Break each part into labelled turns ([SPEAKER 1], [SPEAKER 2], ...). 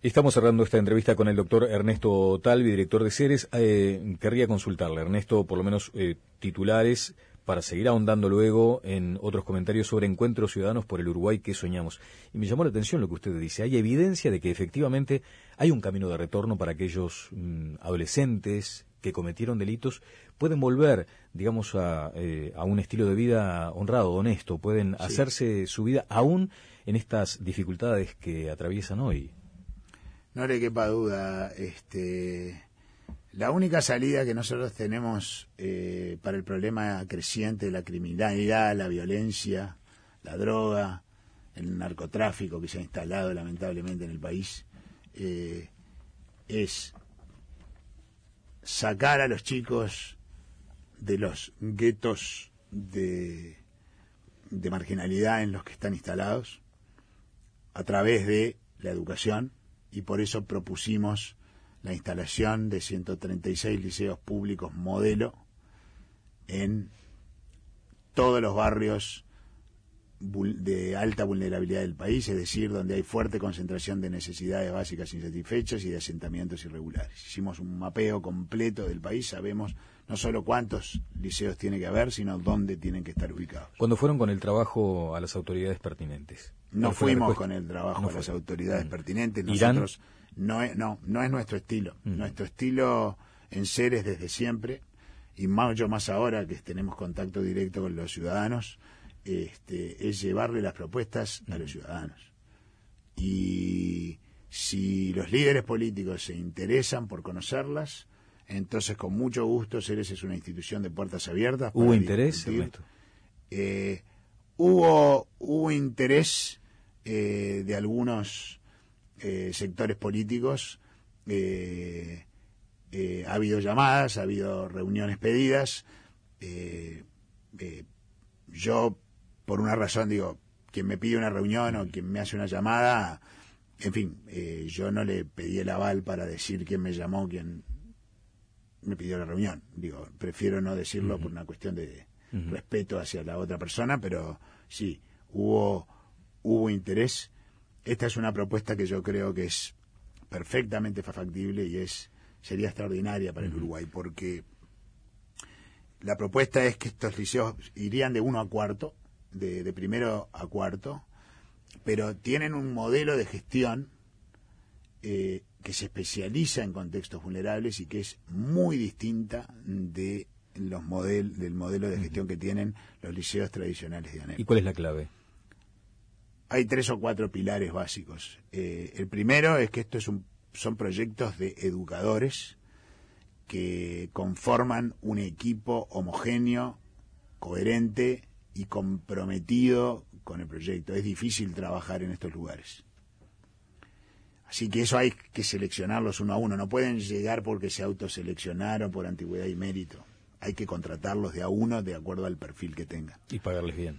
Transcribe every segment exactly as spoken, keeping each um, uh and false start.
[SPEAKER 1] Estamos cerrando esta entrevista con el doctor Ernesto Talvi, director de Ceres. Eh, querría consultarle, Ernesto, por lo menos eh, titulares, para seguir ahondando luego en otros comentarios sobre encuentros ciudadanos por el Uruguay que soñamos. Y me llamó la atención lo que usted dice. Hay evidencia de que efectivamente hay un camino de retorno para aquellos mm, adolescentes que cometieron delitos, pueden volver, digamos, a, eh, a un estilo de vida honrado, honesto, pueden sí. hacerse su vida aún en estas dificultades que atraviesan hoy.
[SPEAKER 2] No le quepa duda, este, la única salida que nosotros tenemos eh, para el problema creciente de la criminalidad, la violencia, la droga, el narcotráfico que se ha instalado lamentablemente en el país, eh, es sacar a los chicos de los guetos de, de marginalidad en los que están instalados a través de la educación. Y por eso propusimos la instalación de ciento treinta y seis liceos públicos modelo en todos los barrios de alta vulnerabilidad del país, es decir, donde hay fuerte concentración de necesidades básicas insatisfechas y de asentamientos irregulares. Hicimos un mapeo completo del país, sabemos no solo cuántos liceos tiene que haber, sino dónde tienen que estar ubicados.
[SPEAKER 1] ¿Cuándo fueron con el trabajo a las autoridades pertinentes?
[SPEAKER 2] No fuimos con el trabajo no a las autoridades mm. pertinentes. Nosotros no es, no, no es nuestro estilo. Mm. Nuestro estilo en Ceres desde siempre, y mucho más ahora que tenemos contacto directo con los ciudadanos, este, es llevarle las propuestas mm. a los ciudadanos. Y si los líderes políticos se interesan por conocerlas, entonces con mucho gusto Ceres es una institución de puertas abiertas.
[SPEAKER 1] ¿Hubo interés, Ernesto?
[SPEAKER 2] Eh, hubo, hubo interés eh, de algunos eh, sectores políticos, eh, eh, ha habido llamadas, ha habido reuniones pedidas. Eh, eh, yo, por una razón, digo, quien me pide una reunión o quien me hace una llamada, en fin, eh, yo no le pedí el aval para decir quién me llamó, quién me pidió la reunión. Digo, prefiero no decirlo uh-huh. por una cuestión de uh-huh. respeto hacia la otra persona, pero sí, hubo, hubo interés. Esta es una propuesta que yo creo que es perfectamente factible y es sería extraordinaria para uh-huh. el Uruguay, porque la propuesta es que estos liceos irían de uno a cuarto, de, de primero a cuarto, pero tienen un modelo de gestión eh, que se especializa en contextos vulnerables y que es muy distinta de los model, del modelo de gestión uh-huh. que tienen los liceos tradicionales de ANEP.
[SPEAKER 1] ¿Y cuál es la clave?
[SPEAKER 2] Hay tres o cuatro pilares básicos. Eh, el primero es que esto es un, son proyectos de educadores que conforman un equipo homogéneo, coherente y comprometido con el proyecto. Es difícil trabajar en estos lugares. Así que eso hay que seleccionarlos uno a uno. No pueden llegar porque se autoseleccionaron por antigüedad y mérito. Hay que contratarlos de a uno de acuerdo al perfil que tengan.
[SPEAKER 1] Y pagarles bien.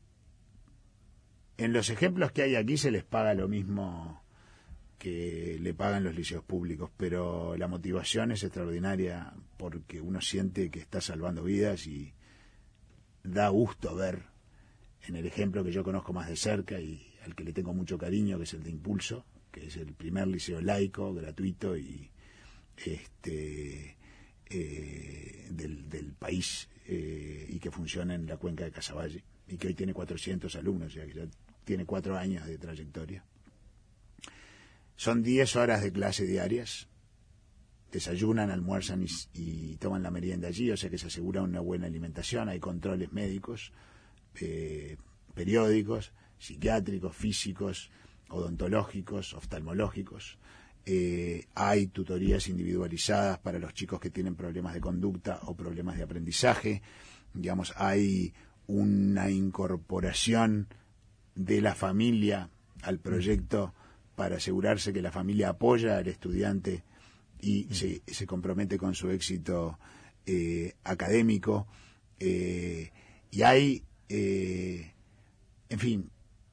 [SPEAKER 2] En los ejemplos que hay aquí se les paga lo mismo que le pagan los liceos públicos, pero la motivación es extraordinaria porque uno siente que está salvando vidas y da gusto ver en el ejemplo que yo conozco más de cerca y al que le tengo mucho cariño, que es el de Impulso, que es el primer liceo laico, gratuito y este eh, del, del país eh, y que funciona en la cuenca de Casaballe y que hoy tiene cuatrocientos alumnos, o sea que ya tiene cuatro años de trayectoria. Son diez horas de clase diarias, desayunan, almuerzan y, y toman la merienda allí, o sea que se asegura una buena alimentación, hay controles médicos, eh, periódicos, psiquiátricos, físicos, odontológicos, oftalmológicos, eh, hay tutorías individualizadas para los chicos que tienen problemas de conducta o problemas de aprendizaje, digamos, hay una incorporación de la familia al proyecto para asegurarse que la familia apoya al estudiante y mm. se, se compromete con su éxito eh, académico, eh, y hay, eh, en fin,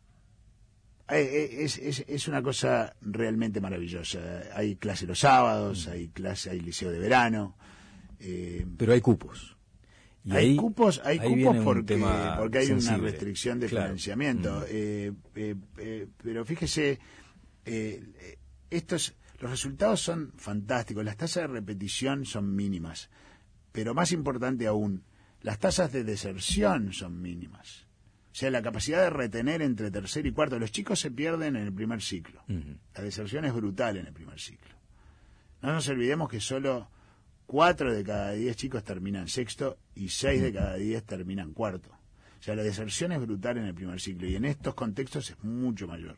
[SPEAKER 2] es, es, es una cosa realmente maravillosa. Hay clase los sábados, mm. hay clase, hay liceo de verano.
[SPEAKER 1] Eh, Pero hay cupos.
[SPEAKER 2] Y hay ahí, cupos, hay cupos porque, porque hay
[SPEAKER 1] sensible.
[SPEAKER 2] una restricción de claro. financiamiento. Mm. Eh, eh, eh, pero fíjese, eh, estos, los resultados son fantásticos, las tasas de repetición son mínimas, pero más importante aún, las tasas de deserción son mínimas. O sea, la capacidad de retener entre tercer y cuarto. Los chicos se pierden en el primer ciclo. Uh-huh. La deserción es brutal en el primer ciclo. No nos olvidemos que solo cuatro de cada diez chicos terminan sexto y seis de cada diez terminan cuarto. O sea, la deserción es brutal en el primer ciclo y en estos contextos es mucho mayor.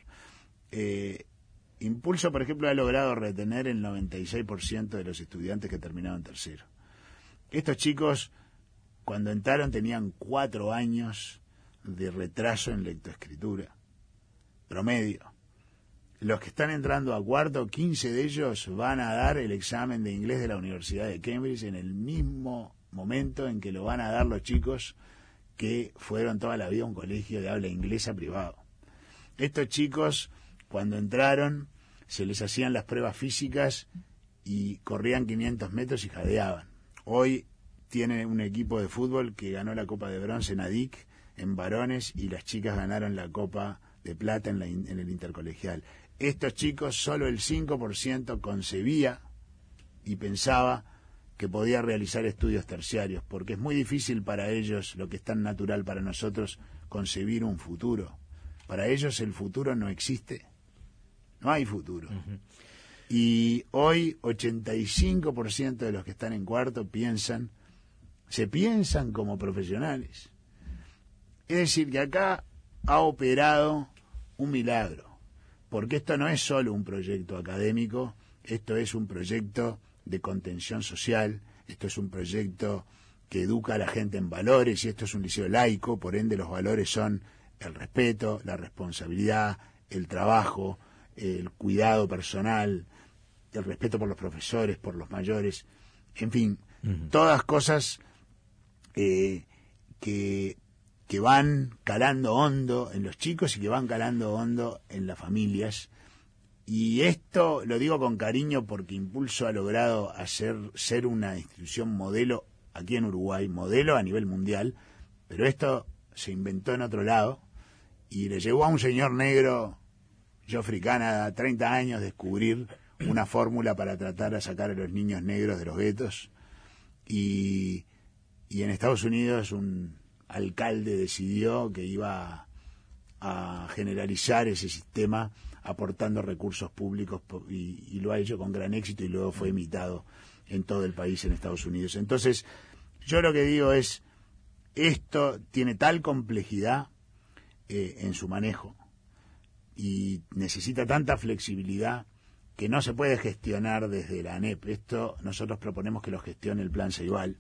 [SPEAKER 2] Eh, Impulso, por ejemplo, ha logrado retener el noventa y seis por ciento de los estudiantes que terminaban tercero. Estos chicos, cuando entraron, tenían cuatro años de retraso en lectoescritura, promedio. Los que están entrando a cuarto, quince de ellos van a dar el examen de inglés de la Universidad de Cambridge en el mismo momento en que lo van a dar los chicos que fueron toda la vida a un colegio de habla inglesa privado. Estos chicos, cuando entraron, se les hacían las pruebas físicas y corrían quinientos metros y jadeaban. Hoy tiene un equipo de fútbol que ganó la Copa de Bronce en A D I C, en varones, y las chicas ganaron la Copa de Plata en, la, en el intercolegial. Estos chicos, solo el cinco por ciento concebía y pensaba que podía realizar estudios terciarios, porque es muy difícil para ellos, lo que es tan natural para nosotros, concebir un futuro. Para ellos el futuro no existe. No hay futuro. Uh-huh. Y hoy ochenta y cinco por ciento de los que están en cuarto piensan, se piensan como profesionales. Es decir, que acá ha operado un milagro, porque esto no es solo un proyecto académico, esto es un proyecto de contención social, esto es un proyecto que educa a la gente en valores, y esto es un liceo laico, por ende los valores son el respeto, la responsabilidad, el trabajo, el cuidado personal, el respeto por los profesores, por los mayores, en fin, uh-huh. todas cosas eh, que, que van calando hondo en los chicos y que van calando hondo en las familias. Y esto lo digo con cariño porque Impulso ha logrado hacer ser una institución modelo aquí en Uruguay, modelo a nivel mundial, pero esto se inventó en otro lado y le llevó a un señor negro, Geoffrey Canada, treinta años, descubrir una fórmula para tratar de sacar a los niños negros de los guetos, y, y en Estados Unidos un alcalde decidió que iba a, a generalizar ese sistema aportando recursos públicos y, y lo ha hecho con gran éxito y luego fue imitado en todo el país en Estados Unidos. Entonces, yo lo que digo es, esto tiene tal complejidad eh, en su manejo y necesita tanta flexibilidad que no se puede gestionar desde la ANEP. Esto nosotros proponemos que lo gestione el Plan Ceibal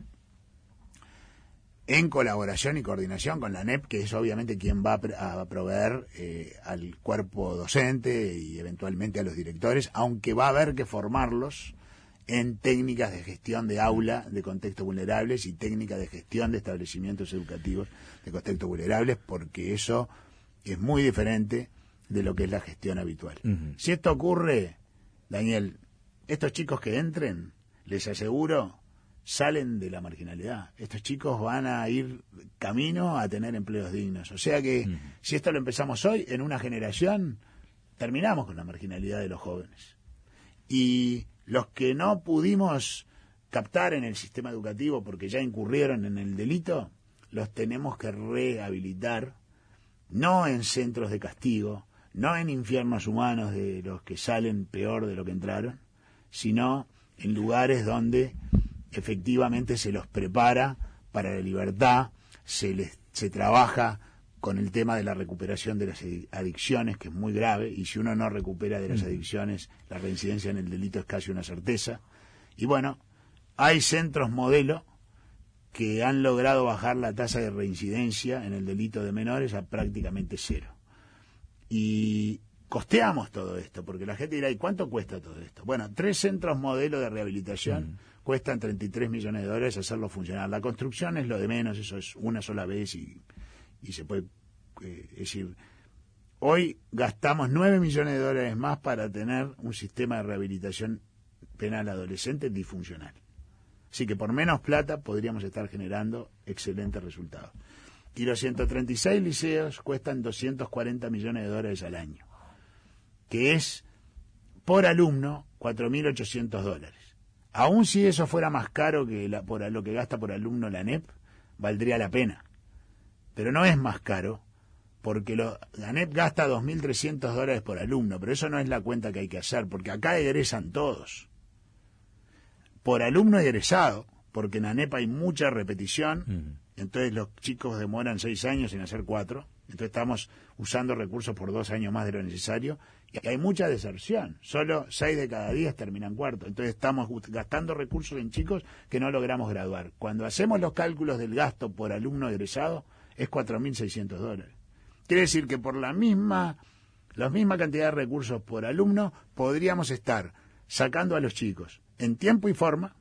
[SPEAKER 2] en colaboración y coordinación con la ANEP, que es obviamente quien va a proveer eh, al cuerpo docente y eventualmente a los directores, aunque va a haber que formarlos en técnicas de gestión de aula de contextos vulnerables y técnicas de gestión de establecimientos educativos de contextos vulnerables, porque eso es muy diferente de lo que es la gestión habitual. Uh-huh. Si esto ocurre, Daniel, estos chicos que entren, les aseguro, salen de la marginalidad. Estos chicos van a ir camino a tener empleos dignos. O sea que, uh-huh. si esto lo empezamos hoy, en una generación, terminamos con la marginalidad de los jóvenes. Y los que no pudimos captar en el sistema educativo porque ya incurrieron en el delito, los tenemos que rehabilitar, no en centros de castigo, no en infiernos humanos de los que salen peor de lo que entraron, sino en lugares donde efectivamente se los prepara para la libertad, se les se trabaja con el tema de la recuperación de las adicciones, que es muy grave, y si uno no recupera de las adicciones, la reincidencia en el delito es casi una certeza. Y bueno, hay centros modelo que han logrado bajar la tasa de reincidencia en el delito de menores a prácticamente cero. Y costeamos todo esto, porque la gente dirá, ¿y cuánto cuesta todo esto? Bueno, tres centros modelo de rehabilitación mm. cuestan treinta y tres millones de dólares hacerlo funcionar. La construcción es lo de menos, eso es una sola vez y, y se puede, eh, es decir, hoy gastamos nueve millones de dólares más para tener un sistema de rehabilitación penal adolescente disfuncional. Así que por menos plata podríamos estar generando excelentes resultados. Y los ciento treinta y seis liceos cuestan doscientos cuarenta millones de dólares al año, que es por alumno cuatro mil ochocientos dólares. Aún si eso fuera más caro que la, por lo que gasta por alumno la A N E P, valdría la pena. Pero no es más caro, porque lo, la A N E P gasta dos mil trescientos dólares por alumno, pero eso no es la cuenta que hay que hacer, porque acá egresan todos. Por alumno egresado, porque en la A N E P hay mucha repetición, uh-huh. Entonces los chicos demoran seis años en hacer cuatro, entonces estamos usando recursos por dos años más de lo necesario, y hay mucha deserción, solo seis de cada diez terminan cuarto, entonces estamos gastando recursos en chicos que no logramos graduar. Cuando hacemos los cálculos del gasto por alumno egresado, es cuatro mil seiscientos dólares. Quiere decir que por la misma, la misma cantidad de recursos por alumno, podríamos estar sacando a los chicos en tiempo y forma,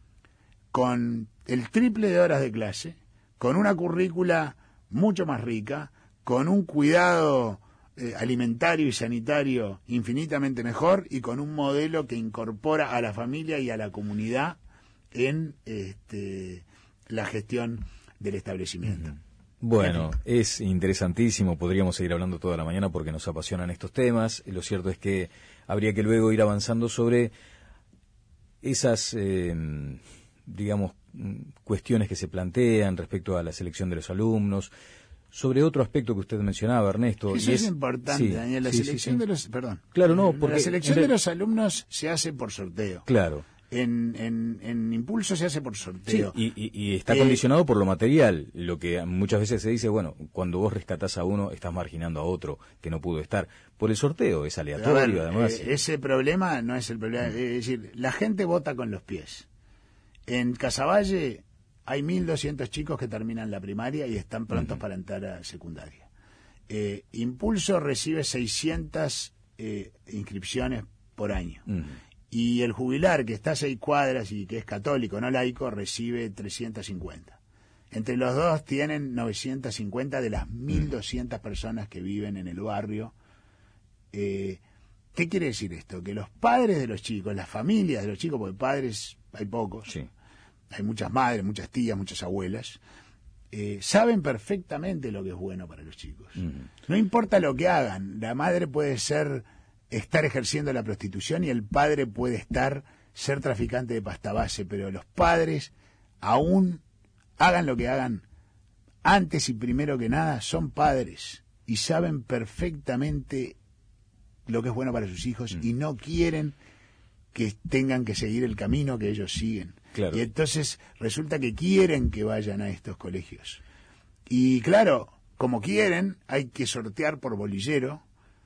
[SPEAKER 2] con el triple de horas de clase, con una currícula mucho más rica, con un cuidado eh, alimentario y sanitario infinitamente mejor y con un modelo que incorpora a la familia y a la comunidad en este, la gestión del establecimiento. Uh-huh.
[SPEAKER 1] Bueno, es interesantísimo, podríamos seguir hablando toda la mañana porque nos apasionan estos temas. Lo cierto es que habría que luego ir avanzando sobre esas, eh, digamos, cuestiones que se plantean respecto a la selección de los alumnos, sobre otro aspecto que usted mencionaba, Ernesto.
[SPEAKER 2] Eso
[SPEAKER 1] y
[SPEAKER 2] es, es importante,
[SPEAKER 1] sí,
[SPEAKER 2] Daniel, la
[SPEAKER 1] sí,
[SPEAKER 2] selección
[SPEAKER 1] sí, sí.
[SPEAKER 2] de los... Perdón.
[SPEAKER 1] Claro, no, porque...
[SPEAKER 2] La selección de los alumnos se hace por sorteo.
[SPEAKER 1] Claro.
[SPEAKER 2] En, en, en Impulso se hace por sorteo.
[SPEAKER 1] Sí, y, y, y está eh, condicionado por lo material, lo que muchas veces se dice, bueno, cuando vos rescatás a uno, estás marginando a otro que no pudo estar. Por el sorteo, es aleatorio, ver, además.
[SPEAKER 2] Eh, ese problema no es el problema, es decir, la gente vota con los pies. En Casaballe hay mil doscientos chicos que terminan la primaria y están prontos uh-huh. para entrar a secundaria. Eh, Impulso recibe seiscientas eh, inscripciones por año. Uh-huh. Y el jubilar, que está a seis cuadras y que es católico, no laico, recibe trescientas cincuenta. Entre los dos tienen novecientas cincuenta de las mil doscientas personas que viven en el barrio. Eh, ¿Qué quiere decir esto? Que los padres de los chicos, las familias de los chicos, porque padres hay pocos, sí. Hay muchas madres, muchas tías, muchas abuelas, eh, saben perfectamente lo que es bueno para los chicos. Uh-huh. No importa lo que hagan, la madre puede ser... estar ejerciendo la prostitución y el padre puede estar ser traficante de pasta base, pero los padres, aún hagan lo que hagan, antes y primero que nada, son padres y saben perfectamente lo que es bueno para sus hijos mm. y no quieren que tengan que seguir el camino que ellos siguen. Claro. Y entonces resulta que quieren que vayan a estos colegios. Y claro, como quieren, hay que sortear por bolillero,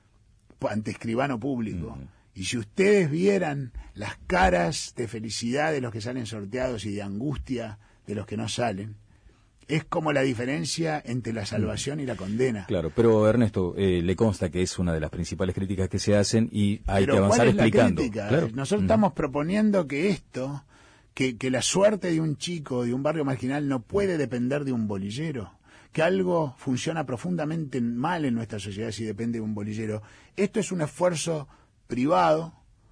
[SPEAKER 2] ante escribano público. Uh-huh. Y si ustedes vieran las caras de felicidad de los que salen sorteados y de angustia de los que no salen, es como la diferencia entre la salvación uh-huh. y la condena.
[SPEAKER 1] Claro, pero Ernesto, eh, le consta que es una de las principales críticas que se hacen y hay
[SPEAKER 2] pero
[SPEAKER 1] que avanzar
[SPEAKER 2] ¿cuál es
[SPEAKER 1] explicando.
[SPEAKER 2] La crítica?
[SPEAKER 1] Claro.
[SPEAKER 2] Nosotros uh-huh. estamos proponiendo que esto, que, que la suerte de un chico de un barrio marginal no puede depender de un bolillero, que algo funciona profundamente mal en nuestra sociedad si depende de un bolillero. Esto es un esfuerzo privado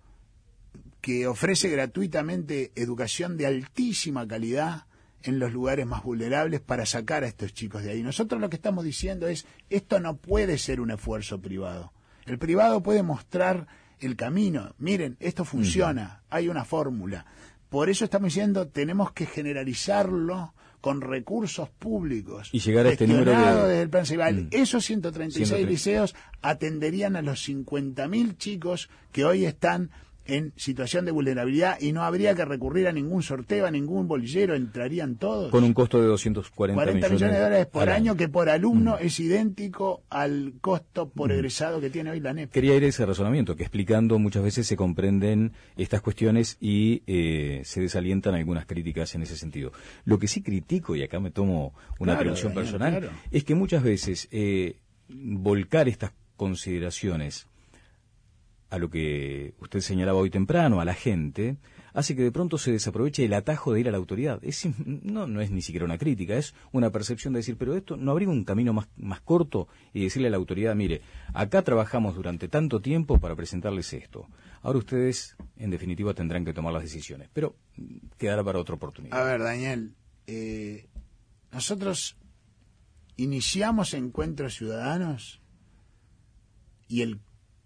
[SPEAKER 2] que ofrece gratuitamente educación de altísima calidad en los lugares más vulnerables para sacar a estos chicos de ahí. Nosotros lo que estamos diciendo es, esto no puede ser un esfuerzo privado. El privado puede mostrar el camino. Miren, esto funciona, uh-huh. hay una fórmula. Por eso estamos diciendo, tenemos que generalizarlo con recursos públicos.
[SPEAKER 1] Y llegar a este número de...
[SPEAKER 2] desde el plan Ceibal. Mm. Esos ciento treinta y seis ciento treinta liceos atenderían a los cincuenta mil chicos que hoy están en situación de vulnerabilidad y no habría que recurrir a ningún sorteo, a ningún bolillero, entrarían todos.
[SPEAKER 1] Con un costo de doscientos cuarenta millones
[SPEAKER 2] de dólares por año,
[SPEAKER 1] año,
[SPEAKER 2] que por alumno mm. es idéntico al costo por mm. egresado que tiene hoy la A N E P.
[SPEAKER 1] Quería ir a ese razonamiento, que explicando muchas veces se comprenden estas cuestiones y eh, se desalientan algunas críticas en ese sentido. Lo que sí critico, y acá me tomo una
[SPEAKER 2] claro,
[SPEAKER 1] atribución
[SPEAKER 2] Daniel,
[SPEAKER 1] personal,
[SPEAKER 2] claro.
[SPEAKER 1] es que muchas veces eh, volcar estas consideraciones a lo que usted señalaba hoy temprano, a la gente, hace que de pronto se desaproveche el atajo de ir a la autoridad. Es, no, no es ni siquiera una crítica, es una percepción de decir, pero esto no habría un camino más, más corto y decirle a la autoridad, mire, acá trabajamos durante tanto tiempo para presentarles esto. Ahora ustedes, en definitiva, tendrán que tomar las decisiones, pero quedará para otra oportunidad.
[SPEAKER 2] A ver, Daniel, eh, nosotros iniciamos Encuentros Ciudadanos y el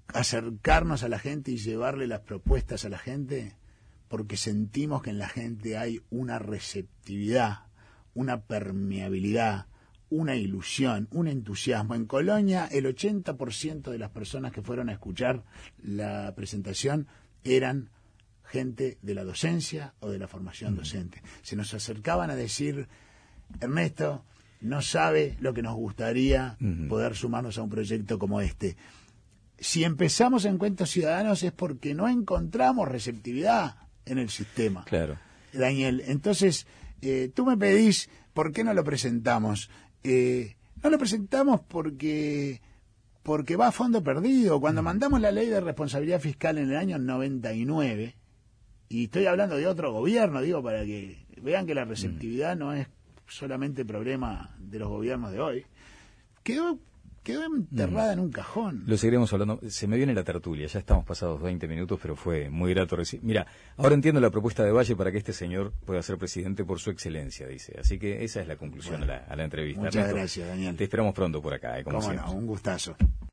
[SPEAKER 2] acercarnos a la gente y llevarle las propuestas a la gente, porque sentimos que en la gente hay una receptividad, una permeabilidad, una ilusión, un entusiasmo. En Colonia, el ochenta por ciento de las personas que fueron a escuchar la presentación eran gente de la docencia o de la formación docente. Se nos acercaban a decir, Ernesto no sabe lo que nos gustaría uh-huh. poder sumarnos a un proyecto como este. Si empezamos Encuentros Ciudadanos es porque no encontramos receptividad en el sistema.
[SPEAKER 1] Claro.
[SPEAKER 2] Daniel, entonces, eh, tú me pedís, ¿por qué no lo presentamos? Eh, no lo presentamos porque porque va a fondo perdido. Cuando uh-huh. mandamos la ley de responsabilidad fiscal en el año noventa y nueve, y estoy hablando de otro gobierno, digo, para que vean que la receptividad uh-huh. no es solamente problema de los gobiernos de hoy, quedó quedó enterrada mm. en un cajón.
[SPEAKER 1] Lo seguiremos hablando. Se me viene la tertulia, ya estamos pasados veinte minutos, pero fue muy grato recibir. Mira, ahora entiendo la propuesta de Valle para que este señor pueda ser presidente por su excelencia, dice. Así que esa es la conclusión bueno, a, la, a la entrevista.
[SPEAKER 2] Muchas Ernesto, gracias, Daniel.
[SPEAKER 1] Te esperamos pronto por acá, eh, como
[SPEAKER 2] Cómo
[SPEAKER 1] siempre.
[SPEAKER 2] No, un gustazo.